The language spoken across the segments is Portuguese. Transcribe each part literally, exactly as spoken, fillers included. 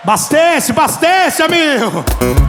Abastece, abastece, amigo.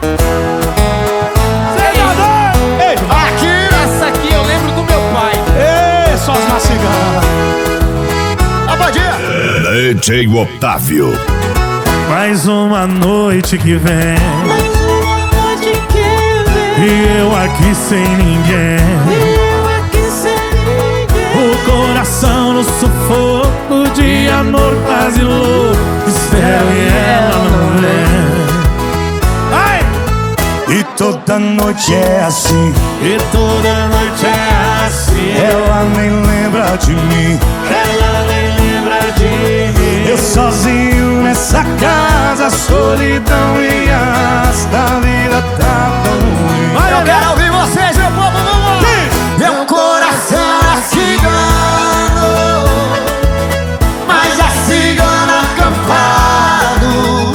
Ei, aqui, essa aqui eu lembro do meu pai. ei, só as maciganas. A bandinha. D J Otávio. Mais uma noite que vem, Mais uma noite que vem, e eu aqui sem ninguém, eu aqui sem ninguém. o coração no sufoco de amor quase louco. Espero e ela não vem. Ai! E toda noite é assim, E toda noite é assim, ela nem lembra de mim, ela nem lembra de mim. eu sozinho nessa casa, solidão e arrasta, a vida tá tão ruim. Eu quero ouvir vocês, meu povo, vamos! Meu coração é cigano, mas é cigano acampado.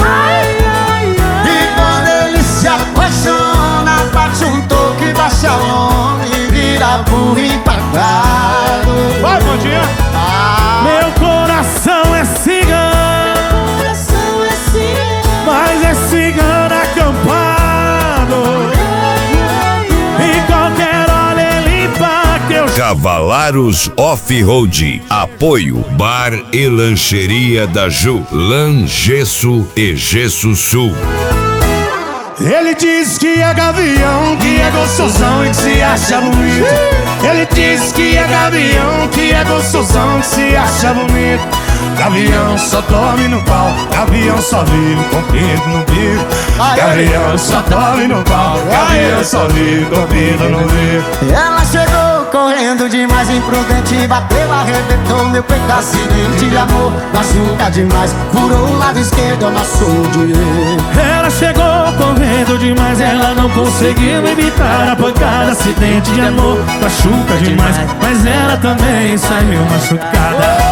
E quando ele se apaixona, bate um toque, baixa a lona e vira burro empagado. Vai, bandinha. Meu coração é cigano, Coração é cigano, mas é cigano acampado. E qualquer hora ele impacta, eu Cavalaros Off-Road. Apoio Bar e Lancheria da Ju. Langesso e Gesso Sul. Ele diz que é gavião, que é gostosão e que se acha bonito. Ele diz que é gavião, que é gostosão, que se acha bonito. Gavião só dorme no pau, gavião só vive com pinto no bico. Gavião só dorme no pau, gavião só vive com pinto no bico. Ela chegou correndo demais, imprudente, bateu, arrebentou meu peito, acidente de amor, machuca demais, furou o lado esquerdo, amassou o direito. Ela chegou correndo demais, ela não conseguiu evitar a pancada. Acidente de amor, machuca demais, mas ela também saiu machucada.